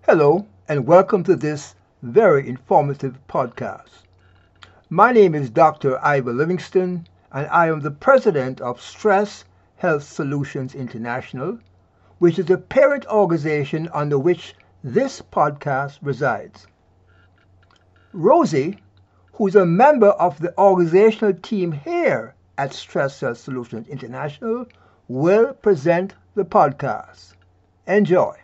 Hello, and welcome to this very informative podcast. My name is Dr. Ivor Livingston, and I am the president of Stress Health Solutions International, which is the parent organization under which this podcast resides. Rosie, who's a member of the organizational team here at Stress Health Solutions International, will present the podcast. Enjoy.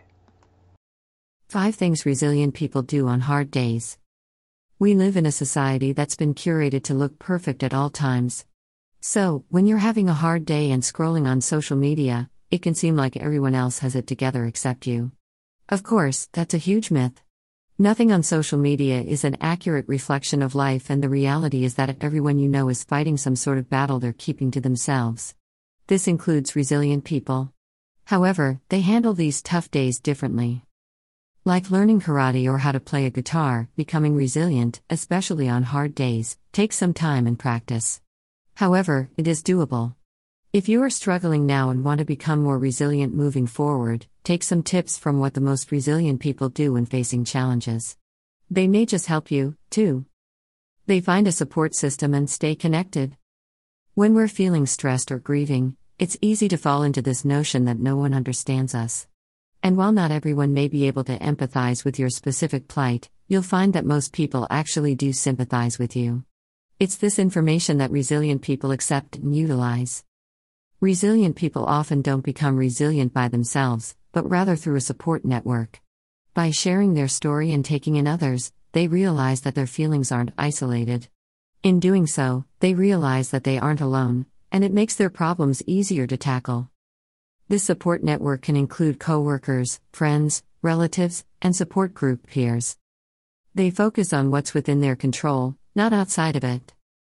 5 things resilient people do on hard days. We live in a society that's been curated to look perfect at all times. So, when you're having a hard day and scrolling on social media, it can seem like everyone else has it together except you. Of course, that's a huge myth. Nothing on social media is an accurate reflection of life, and the reality is that everyone you know is fighting some sort of battle they're keeping to themselves. This includes resilient people. However, they handle these tough days differently. Like learning karate or how to play a guitar, becoming resilient, especially on hard days, takes some time and practice. However, it is doable. If you are struggling now and want to become more resilient moving forward, take some tips from what the most resilient people do when facing challenges. They may just help you, too. They find a support system and stay connected. When we're feeling stressed or grieving, it's easy to fall into this notion that no one understands us. And while not everyone may be able to empathize with your specific plight, you'll find that most people actually do sympathize with you. It's this information that resilient people accept and utilize. Resilient people often don't become resilient by themselves, but rather through a support network. By sharing their story and taking in others, they realize that their feelings aren't isolated. In doing so, they realize that they aren't alone, and it makes their problems easier to tackle. This support network can include coworkers, friends, relatives, and support group peers. They focus on what's within their control, not outside of it.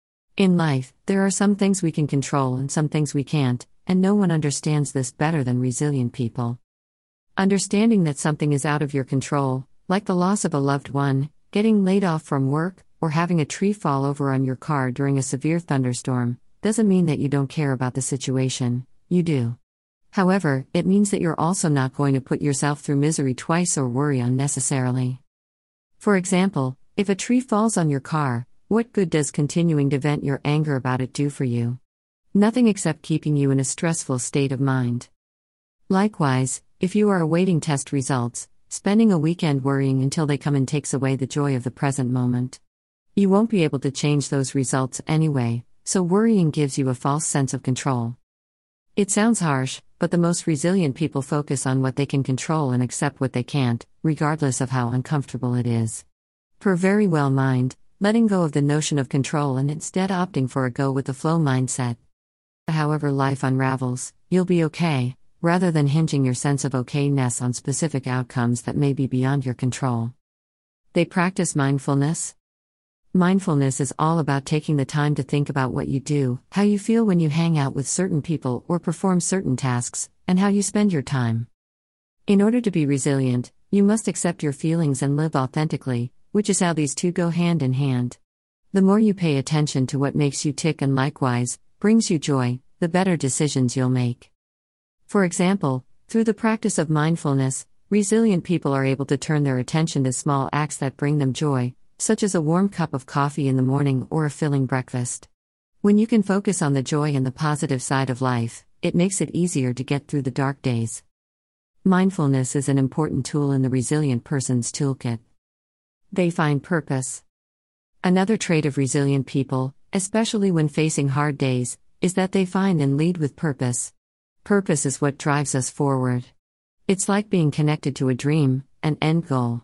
In life, there are some things we can control and some things we can't, and no one understands this better than resilient people. Understanding that something is out of your control, like the loss of a loved one, getting laid off from work, or having a tree fall over on your car during a severe thunderstorm, doesn't mean that you don't care about the situation. You do. However, it means that you're also not going to put yourself through misery twice or worry unnecessarily. For example, if a tree falls on your car, what good does continuing to vent your anger about it do for you? Nothing except keeping you in a stressful state of mind. Likewise, if you are awaiting test results, spending a weekend worrying until they come in takes away the joy of the present moment. You won't be able to change those results anyway, so worrying gives you a false sense of control. It sounds harsh, but the most resilient people focus on what they can control and accept what they can't, regardless of how uncomfortable it is. Per very well mind, letting go of the notion of control and instead opting for a go-with-the-flow mindset. However life unravels, you'll be okay, rather than hinging your sense of okayness on specific outcomes that may be beyond your control. They practice mindfulness. Mindfulness is all about taking the time to think about what you do, how you feel when you hang out with certain people or perform certain tasks, and how you spend your time. In order to be resilient, you must accept your feelings and live authentically, which is how these two go hand in hand. The more you pay attention to what makes you tick and likewise brings you joy, the better decisions you'll make. For example, through the practice of mindfulness, resilient people are able to turn their attention to small acts that bring them joy, such as a warm cup of coffee in the morning or a filling breakfast. When you can focus on the joy and the positive side of life, it makes it easier to get through the dark days. Mindfulness is an important tool in the resilient person's toolkit. They find purpose. Another trait of resilient people, especially when facing hard days, is that they find and lead with purpose. Purpose is what drives us forward. It's like being connected to a dream, an end goal.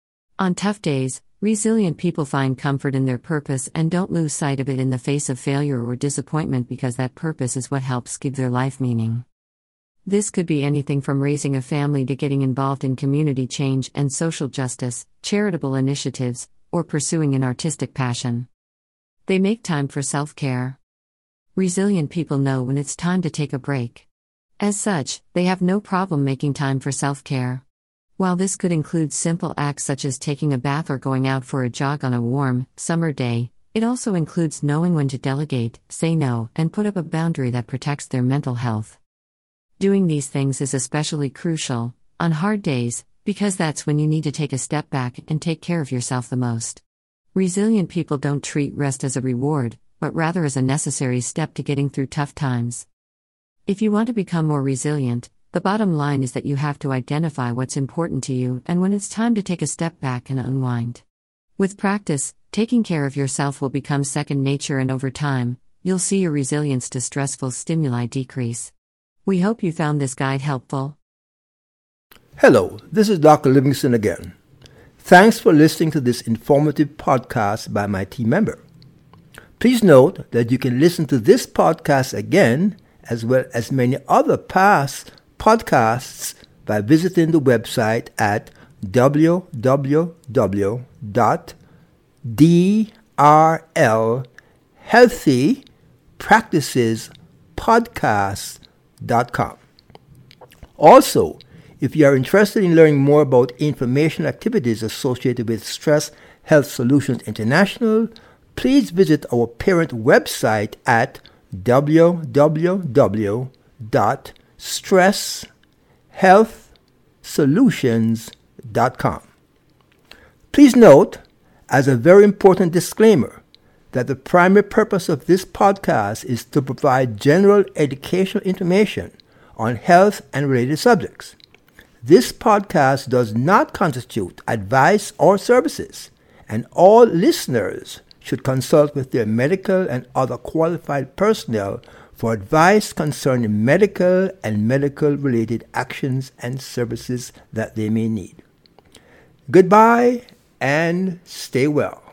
On tough days, resilient people find comfort in their purpose and don't lose sight of it in the face of failure or disappointment, because that purpose is what helps give their life meaning. This could be anything from raising a family to getting involved in community change and social justice, charitable initiatives, or pursuing an artistic passion. They make time for self-care. Resilient people know when it's time to take a break. As such, they have no problem making time for self-care. While this could include simple acts such as taking a bath or going out for a jog on a warm, summer day, it also includes knowing when to delegate, say no, and put up a boundary that protects their mental health. Doing these things is especially crucial on hard days, Because that's when you need to take a step back and take care of yourself the most. Resilient people don't treat rest as a reward, but rather as a necessary step to getting through tough times. If you want to become more resilient, the bottom line is that you have to identify what's important to you and when it's time to take a step back and unwind. With practice, taking care of yourself will become second nature, and over time, you'll see your resilience to stressful stimuli decrease. We hope you found this guide helpful. Hello, this is Dr. Livingston again. Thanks for listening to this informative podcast by my team member. Please note that you can listen to this podcast again, as well as many other past podcasts, by visiting the website at www.drlhealthypracticespodcast.com. Also, if you are interested in learning more about informational activities associated with Stress Health Solutions International, please visit our parent website at www.stresshealthsolutions.com. Please note, as a very important disclaimer, that the primary purpose of this podcast is to provide general educational information on health and related subjects. This podcast does not constitute advice or services, and all listeners should consult with their medical and other qualified personnel for advice concerning medical and medical-related actions and services that they may need. Goodbye and stay well.